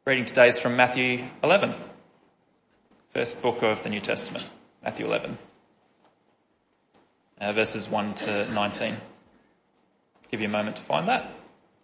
Reading today is from Matthew 11, first book of the New Testament, Matthew 11, verses 1 to 19. Give you a moment to find that.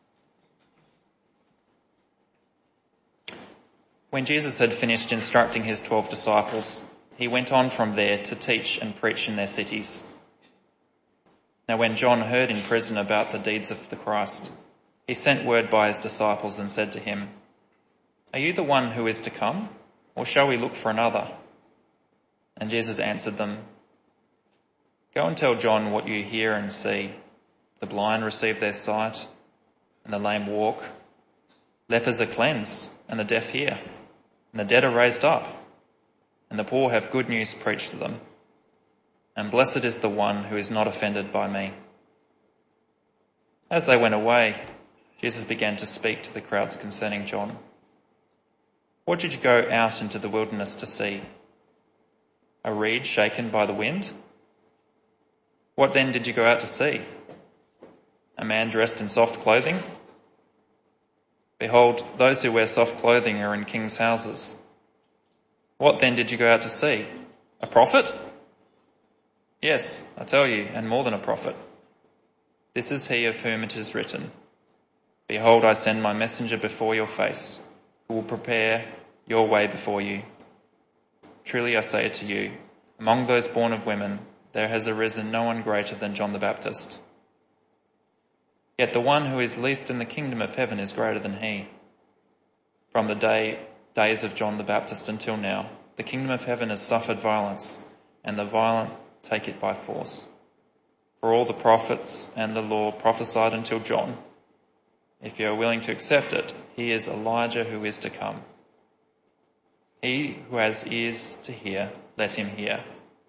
When Jesus had finished instructing his 12 disciples, he went on from there to teach and preach in their cities. Now when John heard in prison about the deeds of the Christ, he sent word by his disciples and said to him, "Are you the one who is to come, or shall we look for another?" And Jesus answered them, "Go and tell John what you hear and see. The blind receive their sight, and the lame walk. Lepers are cleansed, and the deaf hear, and the dead are raised up, and the poor have good news preached to them. And blessed is the one who is not offended by me." As they went away, Jesus began to speak to the crowds concerning John. "What did you go out into the wilderness to see? A reed shaken by the wind? What then did you go out to see? A man dressed in soft clothing? Behold, those who wear soft clothing are in kings' houses. What then did you go out to see? A prophet? Yes, I tell you, and more than a prophet. This is he of whom it is written, 'Behold, I send my messenger before your face, who will prepare your way before you.' Truly I say to you, among those born of women, there has arisen no one greater than John the Baptist. Yet the one who is least in the kingdom of heaven is greater than he. From the days of John the Baptist until now, the kingdom of heaven has suffered violence, and the violent take it by force. For all the prophets and the law prophesied until John. If you are willing to accept it, he is Elijah who is to come. He who has ears to hear, let him hear.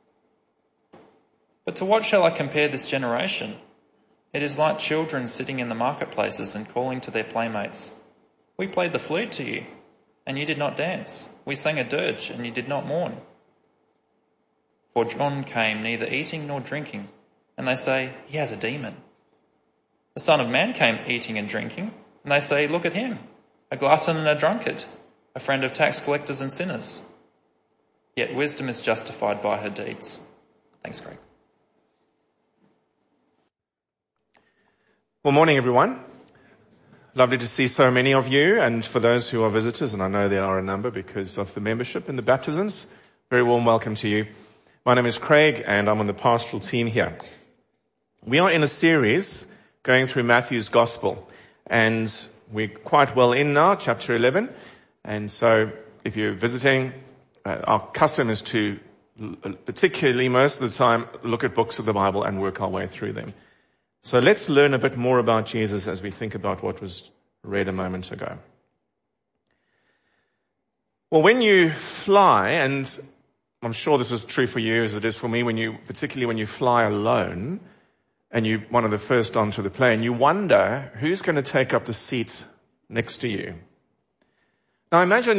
But to what shall I compare this generation? It is like children sitting in the marketplaces and calling to their playmates. We played the flute to you, and you did not dance. We sang a dirge, and you did not mourn. For John came neither eating nor drinking, and they say, he has a demon. The Son of Man came eating and drinking, and they say, look at him, a glutton and a drunkard, a friend of tax collectors and sinners. Yet wisdom is justified by her deeds." Thanks, Greg. Well, morning, everyone. Lovely to see so many of you, and for those who are visitors, and I know there are a number because of the membership and the baptisms, very warm welcome to you. My name is Craig, and I'm on the pastoral team here. We are in a series going through Matthew's Gospel, and we're quite well in now, chapter 11. And so if you're visiting, our custom is to, particularly most of the time, look at books of the Bible and work our way through them. So let's learn a bit more about Jesus as we think about what was read a moment ago. Well, when you fly, and I'm sure this is true for you as it is for me, particularly when you fly alone, and you're one of the first onto the plane, you wonder who's going to take up the seat next to you. Now imagine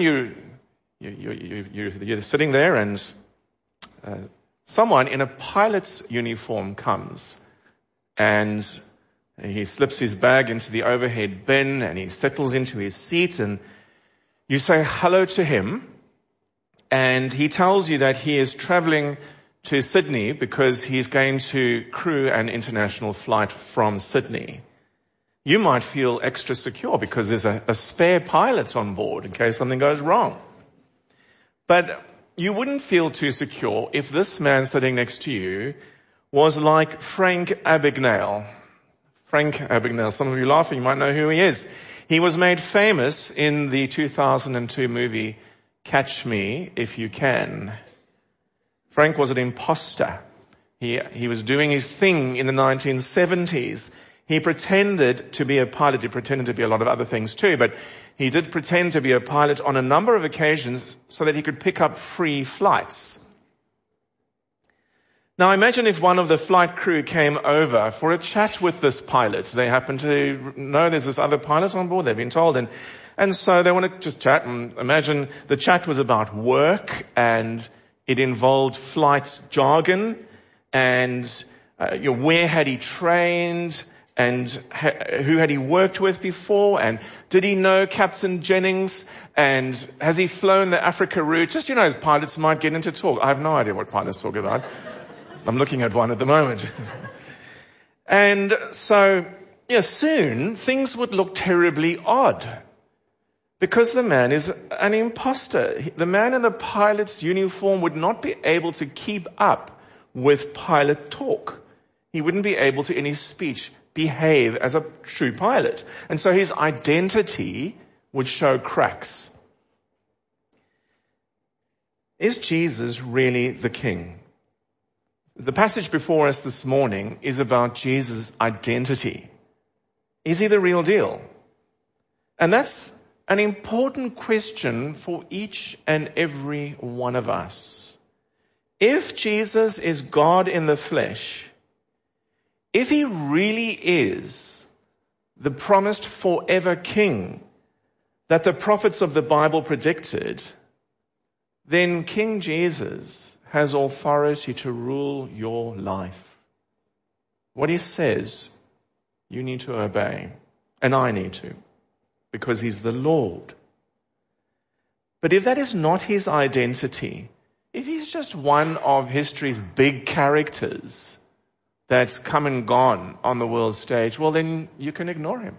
you're sitting there and someone in a pilot's uniform comes and he slips his bag into the overhead bin and he settles into his seat, and you say hello to him, and he tells you that he is traveling to Sydney because he's going to crew an international flight from Sydney. You might feel extra secure because there's a spare pilot on board in case something goes wrong. But you wouldn't feel too secure if this man sitting next to you was like Frank Abagnale. Frank Abagnale, some of you laughing, you might know who he is. He was made famous in the 2002 movie Catch Me If You Can. Frank was an imposter. He was doing his thing in the 1970s. He pretended to be a pilot. He pretended to be a lot of other things too, but he did pretend to be a pilot on a number of occasions so that he could pick up free flights. Now imagine if one of the flight crew came over for a chat with this pilot. They happen to know there's this other pilot on board, they've been told, and so they want to just chat, and imagine the chat was about work, and it involved flight jargon, and where had he trained, And who had he worked with before? And did he know Captain Jennings? And has he flown the Africa route? Just, pilots might get into talk. I have no idea what pilots talk about. I'm looking at one at the moment. And so, soon things would look terribly odd. Because the man is an imposter. The man in the pilot's uniform would not be able to keep up with pilot talk. He wouldn't be able to, in his speech, behave as a true pilot. And so his identity would show cracks. Is Jesus really the king? The passage before us this morning is about Jesus' identity. Is he the real deal? And that's an important question for each and every one of us. If Jesus is God in the flesh, if he really is the promised forever king that the prophets of the Bible predicted, then King Jesus has authority to rule your life. What he says, you need to obey, and I need to, because he's the Lord. But if that is not his identity, if he's just one of history's big characters that's come and gone on the world stage, well, then you can ignore him.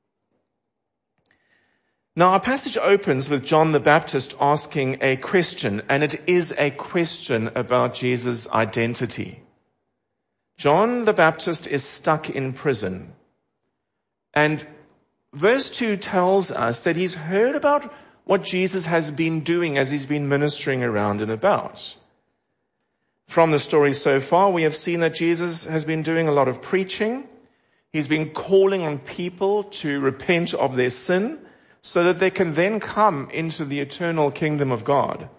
Now, our passage opens with John the Baptist asking a question, and it is a question about Jesus' identity. John the Baptist is stuck in prison. And verse 2 tells us that he's heard about what Jesus has been doing as he's been ministering around and about. From the story so far, we have seen that Jesus has been doing a lot of preaching. He's been calling on people to repent of their sin so that they can then come into the eternal kingdom of God.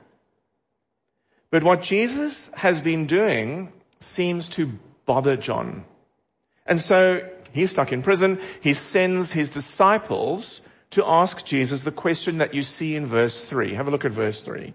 But what Jesus has been doing seems to bother John. And so he's stuck in prison. He sends his disciples to ask Jesus the question that you see in verse 3. Have a look at verse 3.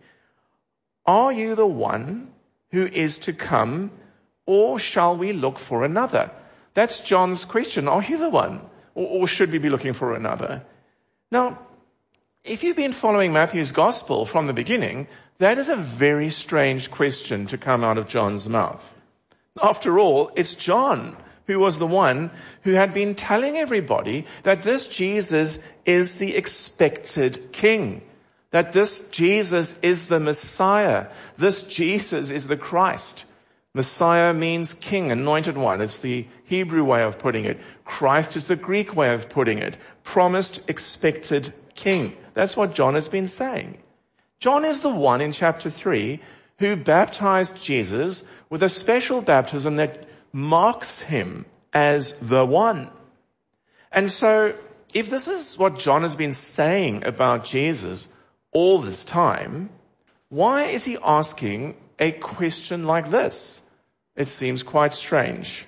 Are you the one who is to come, or shall we look for another? That's John's question. Are you the one, or should we be looking for another? Now, if you've been following Matthew's gospel from the beginning, that is a very strange question to come out of John's mouth. After all, it's John who was the one who had been telling everybody that this Jesus is the expected king, that this Jesus is the Messiah, this Jesus is the Christ. Messiah means king, anointed one. It's the Hebrew way of putting it. Christ is the Greek way of putting it. Promised, expected king. That's what John has been saying. John is the one in chapter 3 who baptized Jesus with a special baptism that marks him as the one. And so, if this is what John has been saying about Jesus all this time, why is he asking a question like this? It seems quite strange.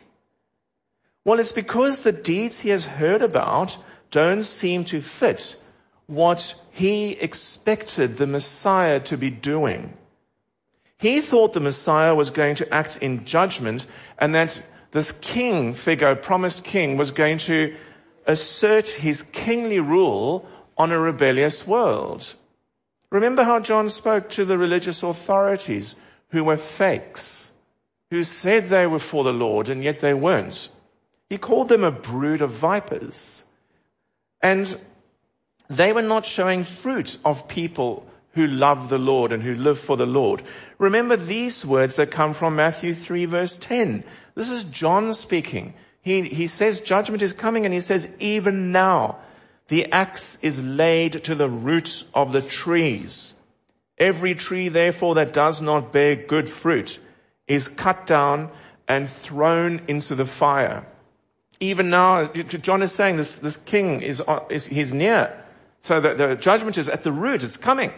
Well, it's because the deeds he has heard about don't seem to fit what he expected the Messiah to be doing. He thought the Messiah was going to act in judgment, and that this king figure, promised king, was going to assert his kingly rule on a rebellious world. Remember how John spoke to the religious authorities who were fakes, who said they were for the Lord and yet they weren't. He called them a brood of vipers. And they were not showing fruit of people who love the Lord and who live for the Lord. Remember these words that come from Matthew 3 verse 10. This is John speaking. He says judgment is coming, and he says even now the axe is laid to the root of the trees. Every tree therefore that does not bear good fruit is cut down and thrown into the fire. Even now, John is saying this king he's near. So that the judgment is at the root, it's coming.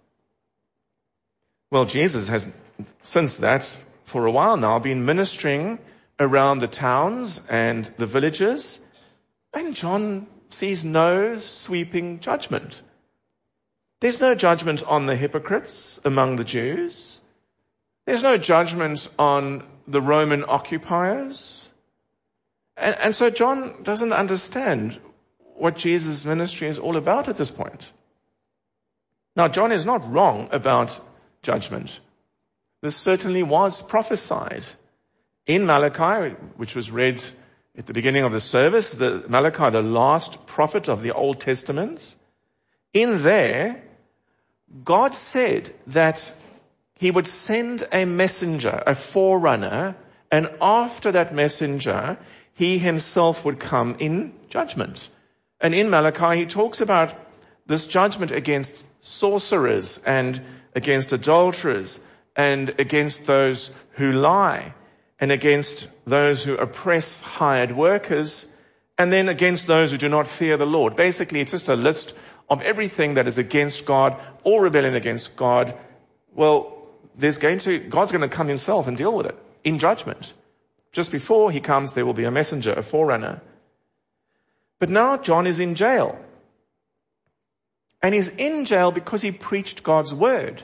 Well, Jesus has, since that, for a while now, been ministering around the towns and the villages, and John sees no sweeping judgment. There's no judgment on the hypocrites among the Jews. There's no judgment on the Roman occupiers. And so John doesn't understand what Jesus' ministry is all about at this point. Now, John is not wrong about judgment. This certainly was prophesied. In Malachi, which was read at the beginning of the service, Malachi, the last prophet of the Old Testament, in there, God said that he would send a messenger, a forerunner, and after that messenger, he himself would come in judgment. And in Malachi, he talks about this judgment against sorcerers and against adulterers and against those who lie and against those who oppress hired workers and then against those who do not fear the Lord. Basically, it's just a list of everything that is against God, all rebellion against God. Well, God's going to come himself and deal with it in judgment. Just before he comes, there will be a messenger, a forerunner. But now John is in jail. And he's in jail because he preached God's word.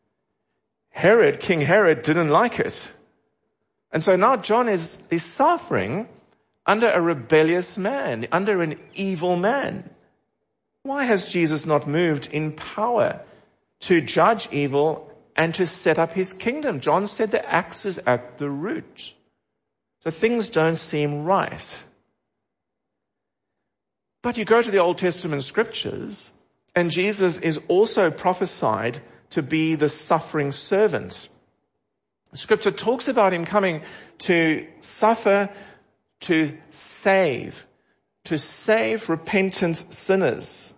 King Herod didn't like it. And so now John is suffering under a rebellious man, under an evil man. Why has Jesus not moved in power to judge evil and to set up his kingdom? John said the axe is at the root. So things don't seem right. But you go to the Old Testament scriptures, and Jesus is also prophesied to be the suffering servant. Scripture talks about him coming to suffer, to save repentant sinners.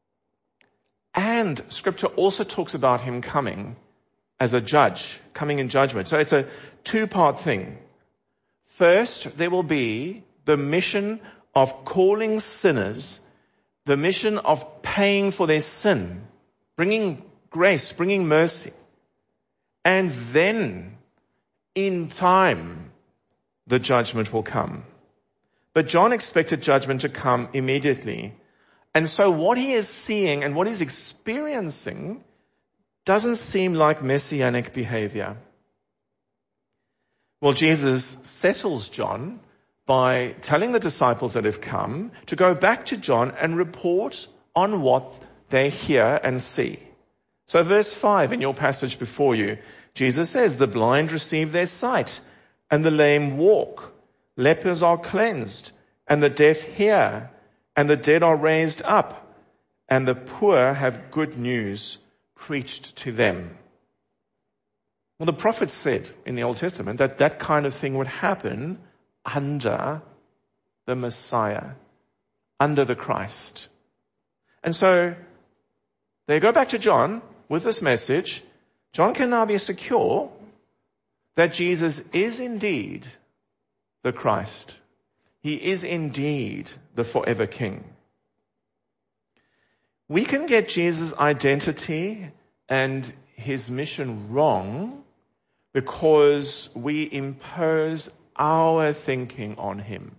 And Scripture also talks about him coming as a judge, coming in judgment. So it's a two-part thing. First, there will be the mission of calling sinners, the mission of paying for their sin, bringing grace, bringing mercy. And then, in time, the judgment will come. But John expected judgment to come immediately. And so what he is seeing and what he's experiencing doesn't seem like messianic behavior. Well, Jesus settles John by telling the disciples that have come to go back to John and report on what they hear and see. So verse 5 in your passage before you, Jesus says, the blind receive their sight and the lame walk. Lepers are cleansed and the deaf hear and the dead are raised up and the poor have good news preached to them. Well, the prophets said in the Old Testament that that kind of thing would happen under the Messiah, under the Christ. And so they go back to John with this message. John can now be secure that Jesus is indeed the Christ. He is indeed the forever King. We can get Jesus' identity and his mission wrong because we impose our thinking on him.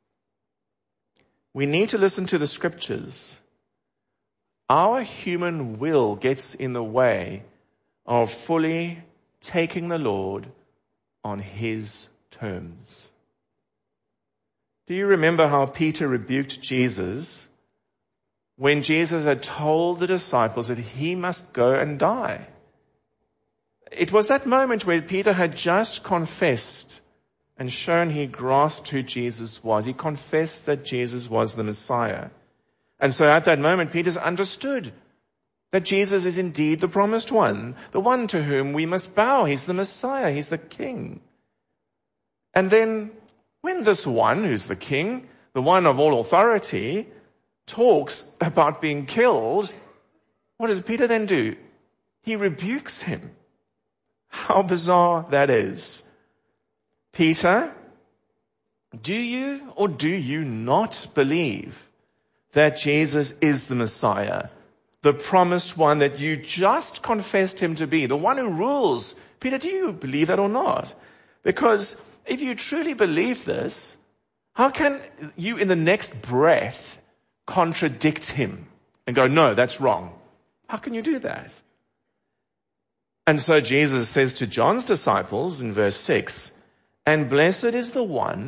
We need to listen to the scriptures. Our human will gets in the way of fully taking the Lord on his terms. Do you remember how Peter rebuked Jesus when Jesus had told the disciples that he must go and die? It was that moment where Peter had just confessed and shown he grasped who Jesus was. He confessed that Jesus was the Messiah. And so at that moment, Peter's understood that Jesus is indeed the promised one, the one to whom we must bow. He's the Messiah. He's the King. And then when this one who's the King, the one of all authority, talks about being killed, what does Peter then do? He rebukes him. How bizarre that is. Peter, do you or do you not believe that Jesus is the Messiah, the promised one that you just confessed him to be, the one who rules? Peter, do you believe that or not? Because if you truly believe this, how can you in the next breath contradict him and go, no, that's wrong? How can you do that? And so Jesus says to John's disciples in verse 6, and blessed is the one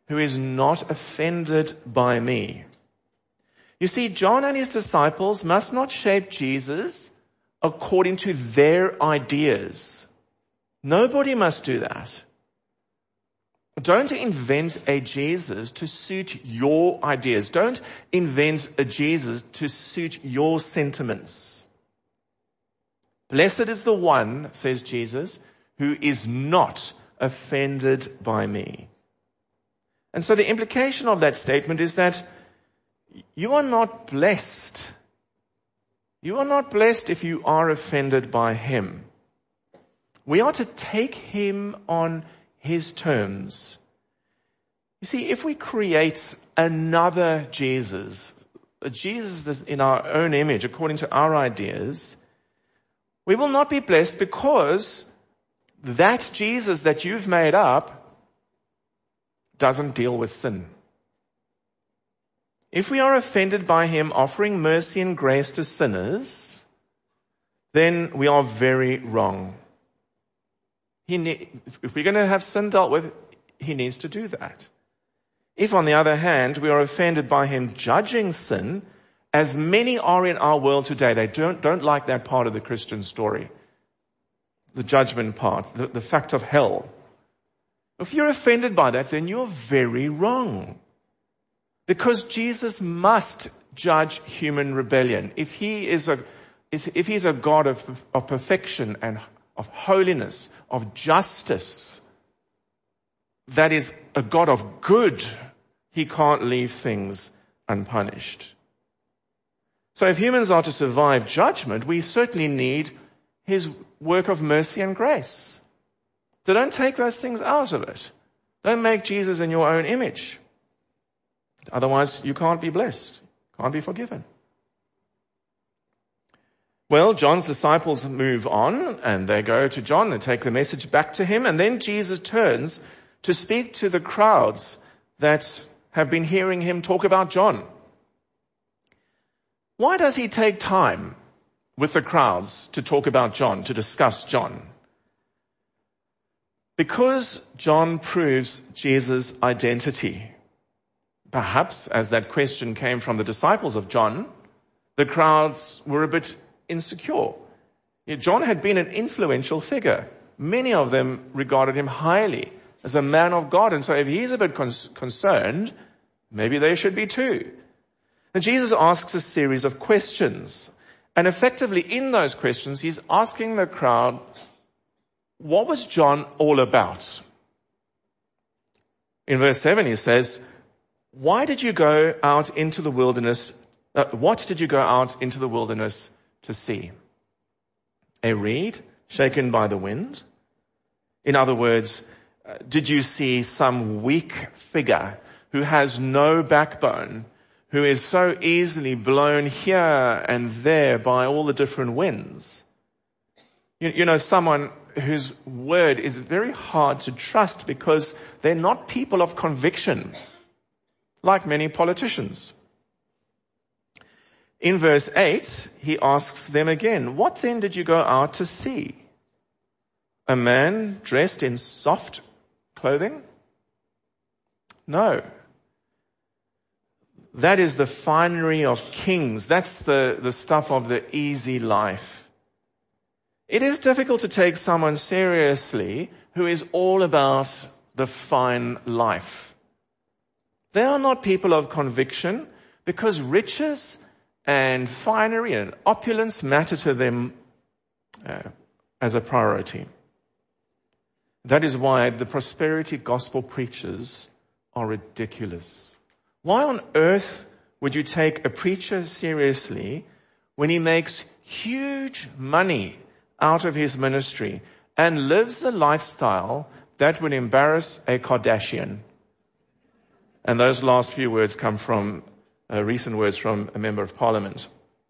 who is not offended by me. You see, John and his disciples must not shape Jesus according to their ideas. Nobody must do that. Don't invent a Jesus to suit your ideas. Don't invent a Jesus to suit your sentiments. Blessed is the one, says Jesus, who is not offended by me. And so the implication of that statement is that you are not blessed. You are not blessed if you are offended by him. We are to take him on his terms. You see, if we create another Jesus, a Jesus in our own image, according to our ideas, we will not be blessed because that Jesus that you've made up doesn't deal with sin. If we are offended by him offering mercy and grace to sinners, then we are very wrong. If we're going to have sin dealt with, he needs to do that. If, on the other hand, we are offended by him judging sin, as many are in our world today, they don't like that part of the Christian story. The judgment part, the fact of hell. If you're offended by that, then you're very wrong. Because Jesus must judge human rebellion. If he's a God of perfection and of holiness, of justice, that is a God of good, he can't leave things unpunished. So if humans are to survive judgment, we certainly need his work of mercy and grace. So don't take those things out of it. Don't make Jesus in your own image. Otherwise, you can't be blessed, can't be forgiven. Well, John's disciples move on and they go to John and take the message back to him. And then Jesus turns to speak to the crowds that have been hearing him talk about John. Why does he take time with the crowds to talk about John, to discuss John? Because John proves Jesus' identity. Perhaps, as that question came from the disciples of John, the crowds were a bit insecure. John had been an influential figure. Many of them regarded him highly as a man of God. And so if he's a bit concerned, maybe they should be too. And Jesus asks a series of questions. And effectively in those questions, he's asking the crowd, what was John all about? In verse 7, he says, why did you go out into the wilderness? What did you go out into the wilderness to see? A reed shaken by the wind? In other words, did you see some weak figure who has no backbone, who is so easily blown here and there by all the different winds? You know, someone whose word is very hard to trust because they're not people of conviction, like many politicians. In verse 8, he asks them again, what then did you go out to see? A man dressed in soft clothing? No. That is the finery of kings. That's the stuff of the easy life. It is difficult to take someone seriously who is all about the fine life. They are not people of conviction because riches and finery and opulence matter to them as a priority. That is why the prosperity gospel preachers are ridiculous. Why on earth would you take a preacher seriously when he makes huge money out of his ministry and lives a lifestyle that would embarrass a Kardashian? And those last few words come from recent words from a member of parliament.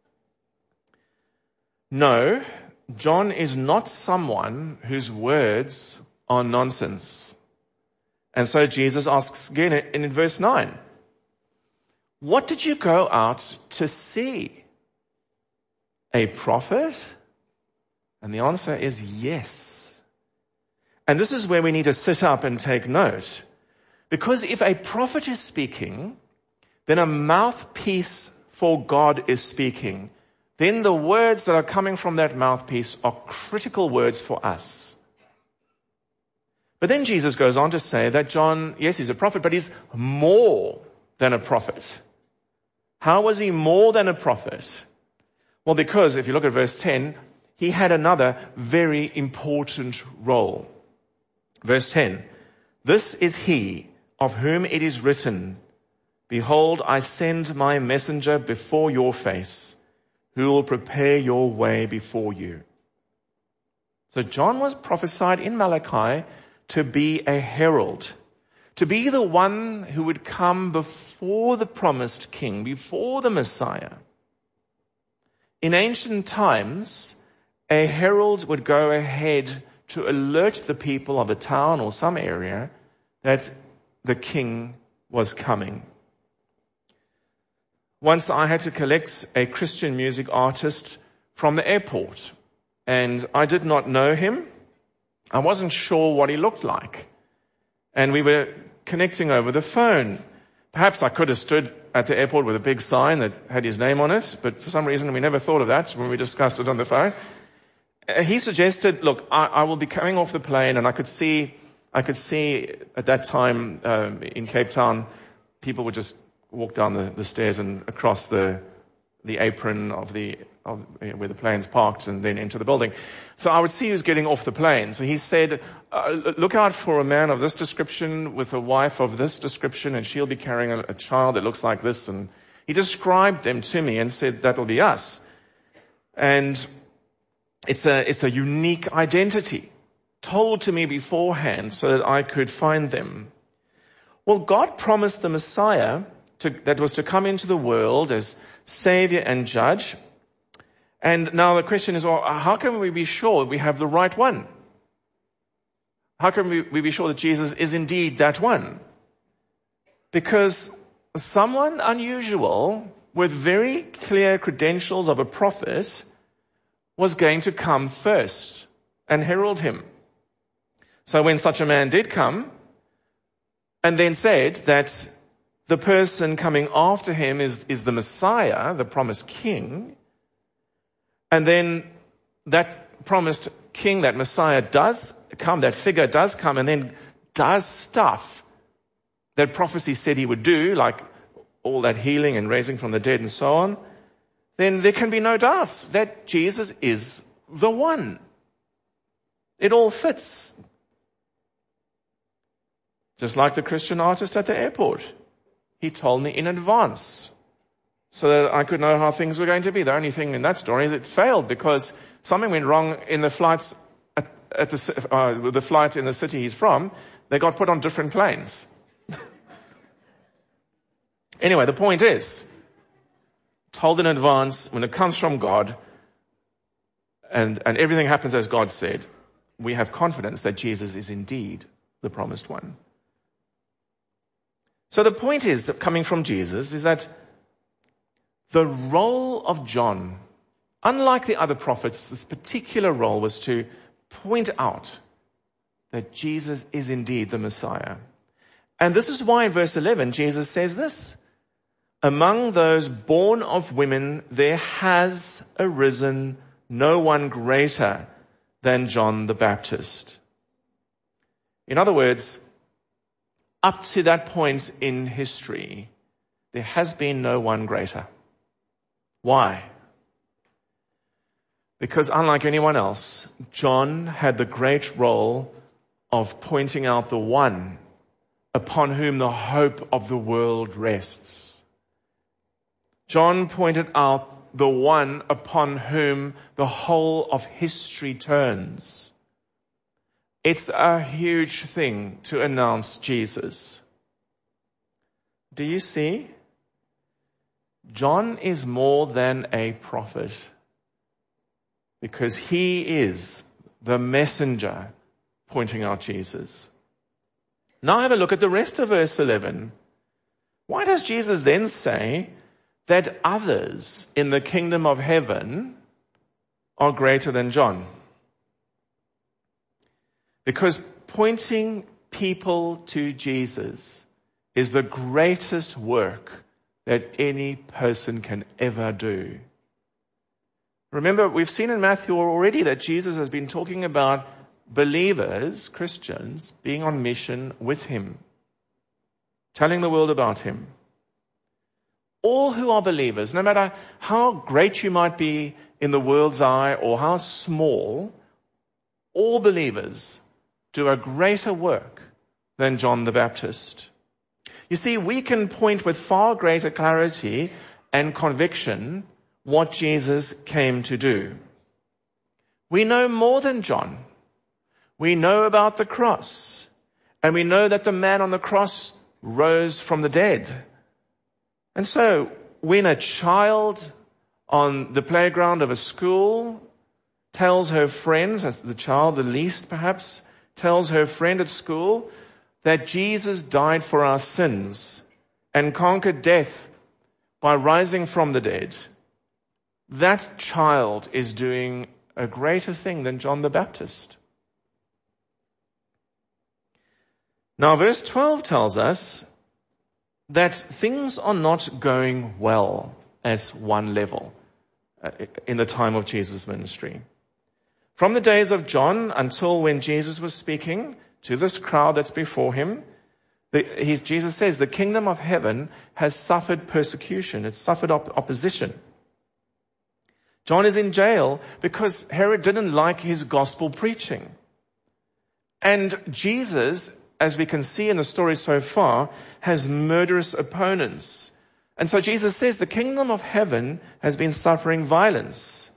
No, John is not someone whose words are nonsense. And so Jesus asks again in verse 9, what did you go out to see? A prophet? And the answer is yes. And this is where we need to sit up and take note. Because if a prophet is speaking, then a mouthpiece for God is speaking. Then the words that are coming from that mouthpiece are critical words for us. But then Jesus goes on to say that John, yes, he's a prophet, but he's more than a prophet. How was he more than a prophet? Well, because if you look at verse 10, he had another very important role. Verse 10, this is he of whom it is written, behold, I send my messenger before your face, who will prepare your way before you. So John was prophesied in Malachi to be a herald, to be the one who would come before the promised king, before the Messiah. In ancient times, a herald would go ahead to alert the people of a town or some area that the king was coming. Once I had to collect a Christian music artist from the airport, and I did not know him. I wasn't sure what he looked like. And we were connecting over the phone. Perhaps I could have stood at the airport with a big sign that had his name on it, but for some reason we never thought of that when we discussed it on the phone. He suggested, look, I will be coming off the plane, and I could see at that time in Cape Town, people would just walk down the stairs and across the apron of where the plane's parked and then into the building. So I would see who's getting off the plane. So he said, look out for a man of this description with a wife of this description, and she'll be carrying a child that looks like this. And he described them to me and said, that'll be us. And it's a unique identity told to me beforehand so that I could find them. Well, God promised the Messiah that was to come into the world as Savior and Judge. And now the question is, well, how can we be sure we have the right one? How can we be sure that Jesus is indeed that one? Because someone unusual with very clear credentials of a prophet was going to come first and herald him. So when such a man did come and then said that the person coming after him is the Messiah, the promised king, and then that promised king, that Messiah does come, that figure does come and then does stuff that prophecy said he would do, like all that healing and raising from the dead and so on, then there can be no doubt that Jesus is the one. It all fits. Just like the Christian artist at the airport. He told me in advance so that I could know how things were going to be. The only thing in that story is it failed because something went wrong in the flights the flight in the city he's from. They got put on different planes. Anyway, the point is, told in advance, when it comes from God and everything happens as God said, we have confidence that Jesus is indeed the promised one. So the point is that coming from Jesus is that the role of John, unlike the other prophets, this particular role was to point out that Jesus is indeed the Messiah. And this is why in verse 11, Jesus says this, among those born of women, there has arisen no one greater than John the Baptist. In other words, up to that point in history, there has been no one greater. Why? Because unlike anyone else, John had the great role of pointing out the one upon whom the hope of the world rests. John pointed out the one upon whom the whole of history turns. It's a huge thing to announce Jesus. Do you see? John is more than a prophet because he is the messenger pointing out Jesus. Now have a look at the rest of verse 11. Why does Jesus then say that others in the kingdom of heaven are greater than John? Because pointing people to Jesus is the greatest work that any person can ever do. Remember, we've seen in Matthew already that Jesus has been talking about believers, Christians, being on mission with him, telling the world about him. All who are believers, no matter how great you might be in the world's eye or how small, all believers do a greater work than John the Baptist. You see, we can point with far greater clarity and conviction what Jesus came to do. We know more than John. We know about the cross, and we know that the man on the cross rose from the dead. And so, when a child on the playground of a school tells her friends, as the child the least perhaps, tells her friend at school that Jesus died for our sins and conquered death by rising from the dead, that child is doing a greater thing than John the Baptist. Now, verse 12 tells us that things are not going well at one level in the time of Jesus' ministry. From the days of John until when Jesus was speaking to this crowd that's before him, Jesus says the kingdom of heaven has suffered persecution. It's suffered opposition. John is in jail because Herod didn't like his gospel preaching. And Jesus, as we can see in the story so far, has murderous opponents. And so Jesus says the kingdom of heaven has been suffering violence.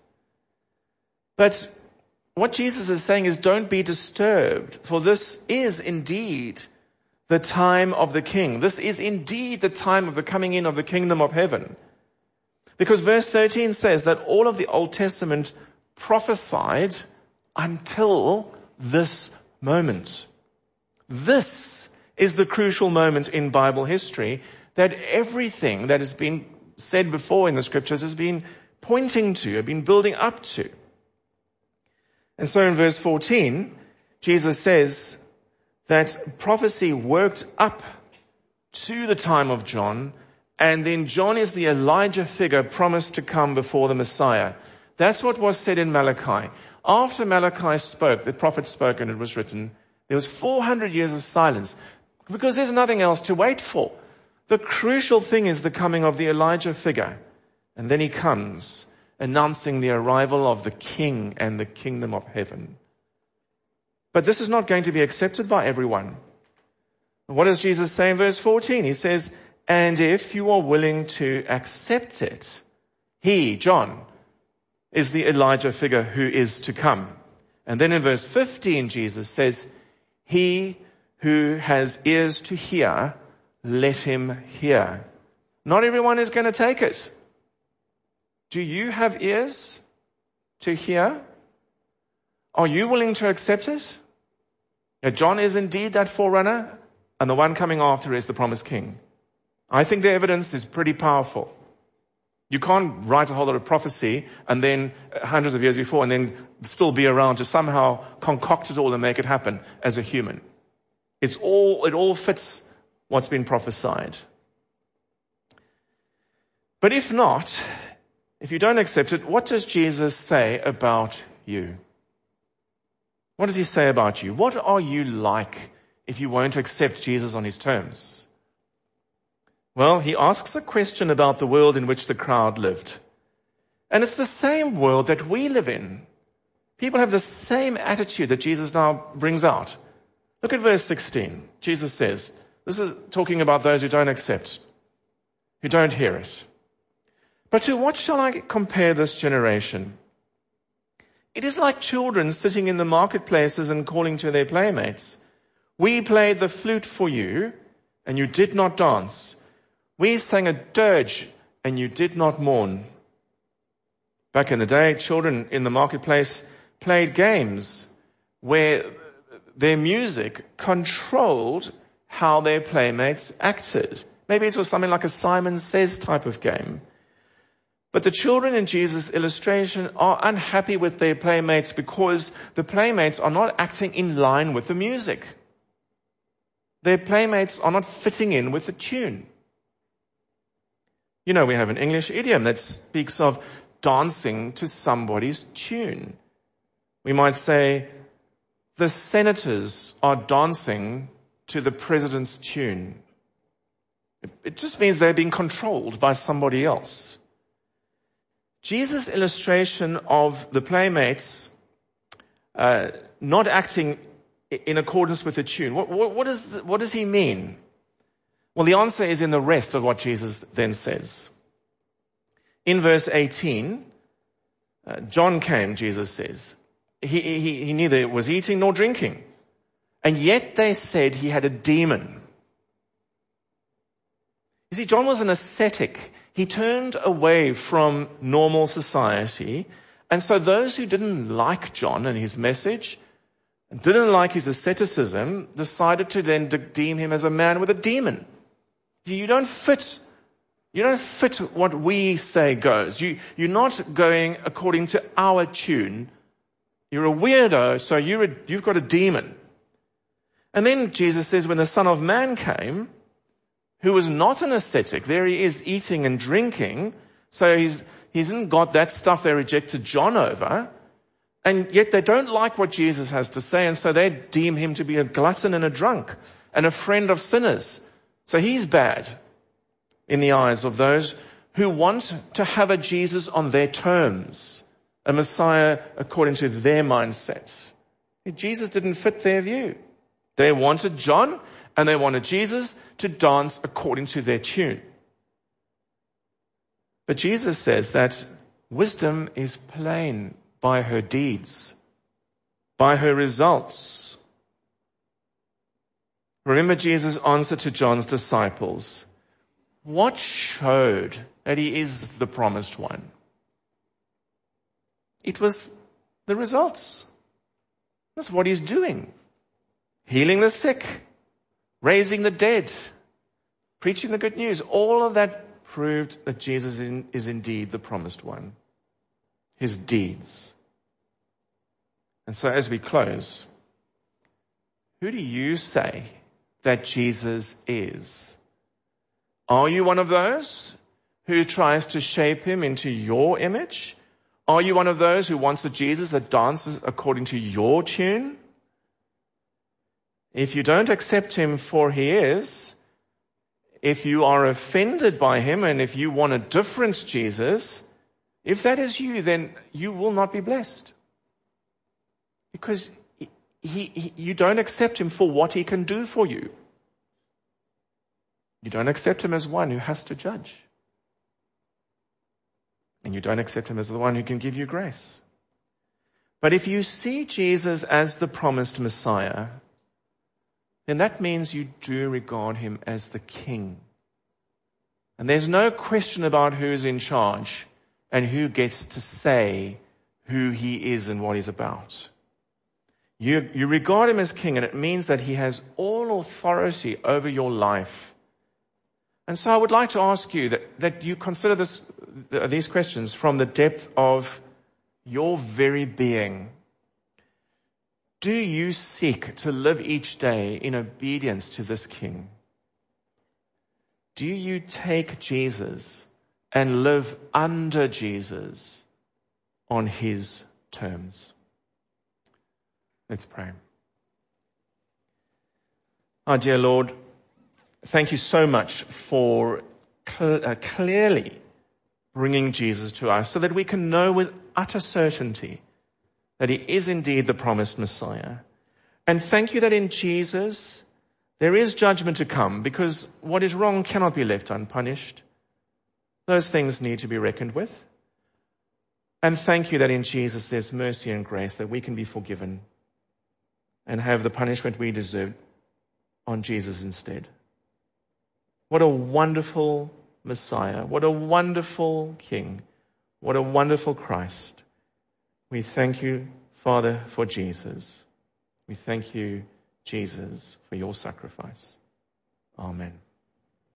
But what Jesus is saying is, don't be disturbed, for this is indeed the time of the King. This is indeed the time of the coming in of the kingdom of heaven. Because verse 13 says that all of the Old Testament prophesied until this moment. This is the crucial moment in Bible history that everything that has been said before in the scriptures has been pointing to, have been building up to. And so in verse 14, Jesus says that prophecy worked up to the time of John, and then John is the Elijah figure promised to come before the Messiah. That's what was said in Malachi. After Malachi spoke, the prophet spoke and it was written, there was 400 years of silence because there's nothing else to wait for. The crucial thing is the coming of the Elijah figure. And then he comes announcing the arrival of the King and the kingdom of heaven. But this is not going to be accepted by everyone. What does Jesus say in verse 14? He says, and if you are willing to accept it, he, John, is the Elijah figure who is to come. And then in verse 15, Jesus says, he who has ears to hear, let him hear. Not everyone is going to take it. Do you have ears to hear? Are you willing to accept it? Now, John is indeed that forerunner, and the one coming after is the promised King. I think the evidence is pretty powerful. You can't write a whole lot of prophecy and then hundreds of years before and then still be around to somehow concoct it all and make it happen as a human. It all fits what's been prophesied. But if not, if you don't accept it, what does Jesus say about you? What does he say about you? What are you like if you won't accept Jesus on his terms? Well, he asks a question about the world in which the crowd lived. And it's the same world that we live in. People have the same attitude that Jesus now brings out. Look at verse 16. Jesus says, this is talking about those who don't accept, who don't hear it. But to what shall I compare this generation? It is like children sitting in the marketplaces and calling to their playmates. We played the flute for you, and you did not dance. We sang a dirge, and you did not mourn. Back in the day, children in the marketplace played games where their music controlled how their playmates acted. Maybe it was something like a Simon Says type of game. But the children in Jesus' illustration are unhappy with their playmates because the playmates are not acting in line with the music. Their playmates are not fitting in with the tune. You know, we have an English idiom that speaks of dancing to somebody's tune. We might say, the senators are dancing to the president's tune. It just means they're being controlled by somebody else. Jesus' illustration of the playmates not acting in accordance with the tune, what does he mean? Well, the answer is in the rest of what Jesus then says. In verse 18, John came, Jesus says. He neither was eating nor drinking. And yet they said he had a demon. You see, John was an ascetic. He turned away from normal society. And so those who didn't like John and his message, didn't like his asceticism, decided to then deem him as a man with a demon. You don't fit what we say goes. You're not going according to our tune. You're a weirdo, so you've got a demon. And then Jesus says, when the Son of Man came, who was not an ascetic, there he is eating and drinking, so he hasn't got that stuff they rejected John over, and yet they don't like what Jesus has to say, and so they deem him to be a glutton and a drunk, and a friend of sinners. So he's bad in the eyes of those who want to have a Jesus on their terms, a Messiah according to their mindsets. Jesus didn't fit their view. They wanted John and they wanted Jesus to dance according to their tune. But Jesus says that wisdom is plain by her deeds, by her results. Remember Jesus' answer to John's disciples. What showed that he is the promised one? It was the results. That's what he's doing. Healing the sick, raising the dead, preaching the good news. All of that proved that Jesus is indeed the promised one. His deeds. And so as we close, who do you say that Jesus is? Are you one of those who tries to shape him into your image? Are you one of those who wants a Jesus that dances according to your tune? If you don't accept him for he is, if you are offended by him and if you want a different Jesus, if that is you, then you will not be blessed. Because you don't accept him for what he can do for you. You don't accept him as one who has to judge. And you don't accept him as the one who can give you grace. But if you see Jesus as the promised Messiah, then that means you do regard him as the King. And there's no question about who's in charge and who gets to say who he is and what he's about. You regard him as King, and it means that he has all authority over your life. And so I would like to ask you that you consider these questions from the depth of your very being. Do you seek to live each day in obedience to this King? Do you take Jesus and live under Jesus on his terms? Let's pray. Our dear Lord, thank you so much for clearly bringing Jesus to us so that we can know with utter certainty that he is indeed the promised Messiah. And thank you that in Jesus there is judgment to come, because what is wrong cannot be left unpunished. Those things need to be reckoned with. And thank you that in Jesus there's mercy and grace, that we can be forgiven and have the punishment we deserve on Jesus instead. What a wonderful Messiah. What a wonderful King. What a wonderful Christ. We thank you, Father, for Jesus. We thank you, Jesus, for your sacrifice. Amen.